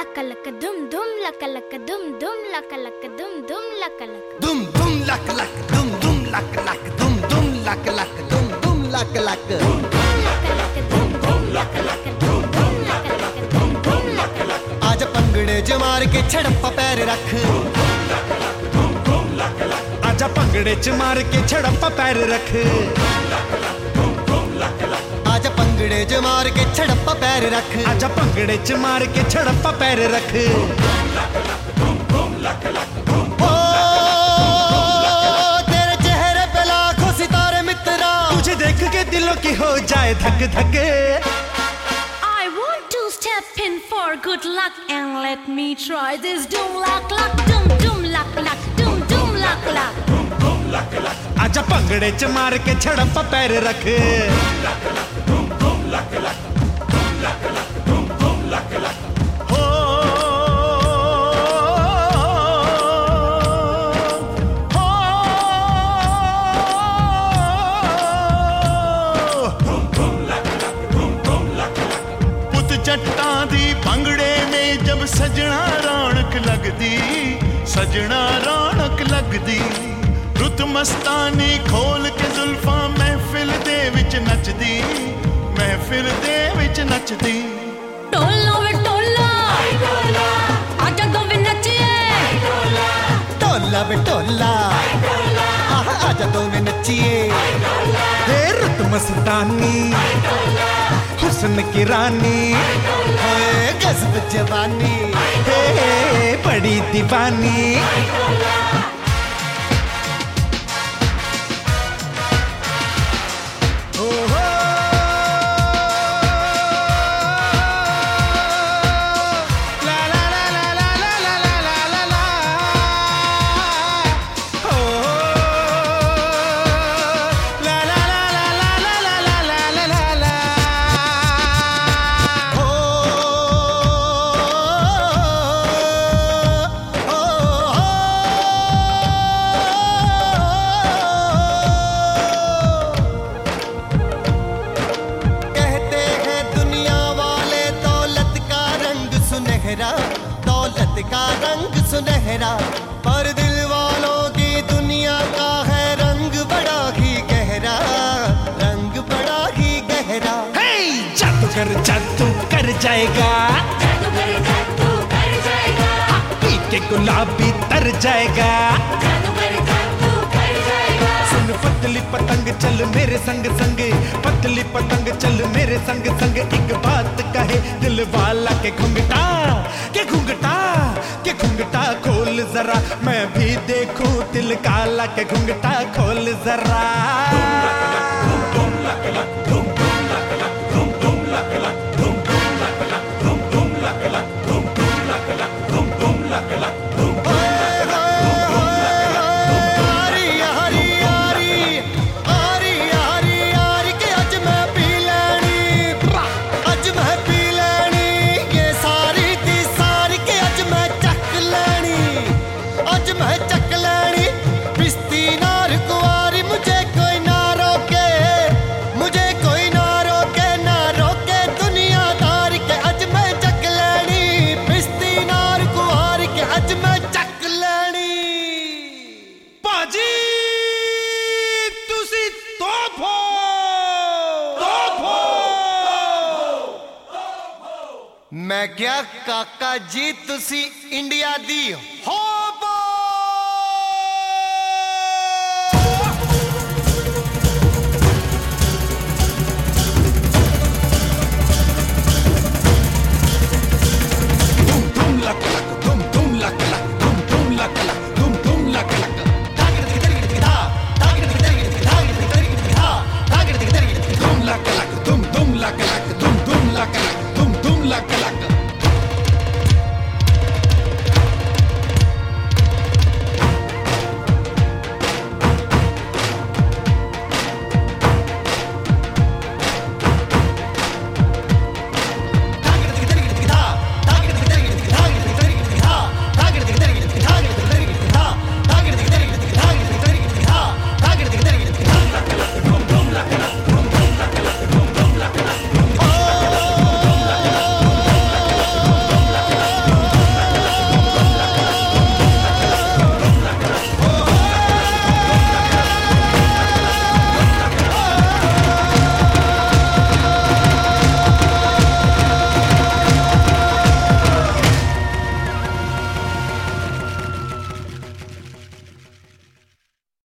laka laka dum dum laka laka dum dum laka laka dum dum laka laka dum dum laka laka dum dum laka laka dum dum laka laka dum dum laka laka dum dum laka laka dum dum laka laka dum dum laka laka आज पंगड़े च मार के छड़प्पा पैर रख आजा पंगड़े च मार के छड़प्पा पैर रख आजा पंगड़े च मार के छड़प्पा पैर रख आजा पंगड़े च मार के छड़प्पा पैर रख ओ तेरे चेहरे पे लाखों सितारे मित्रा तुझे देख के दिलों की हो जाए धक धक I want to step in for good luck and let me try this dum lak lak dum dum lak lak dum dum lak lak आजा पंगड़े च मार के छड़प्पा पैर रख हो पुत जट्टां दी पंगड़े में जब सजना रौनक लगदी सजना रौनक लगदी रुत मस्तानी खोल के जुल्फां महफिल दे विच नचदी महफिल दे विच नचदी टोला वे टोला आजा दो वे नचिए टोला बे टोला आजा दो में नचिए हे रुत मस्तानी हुस्न की रानी होए गज़ब जवानी हे बड़ी दीवानी दौलत का रंग सुनहरा पर दिल वालों की दुनिया का है रंग बड़ा ही गहरा रंग बड़ा ही गहरा हे जादू कर जाएगा पी के गुलाबी तर जाएगा सुन पतली पतंग चल मेरे संग संग पतली पतंग चल मेरे संग संग एक बात कहे दिल वाला के घुंघटा खोल जरा मैं भी देखूं दिल काला के घुंघटा खोल जरा मैं क्या काका जी तुसी इंडिया दी हो Like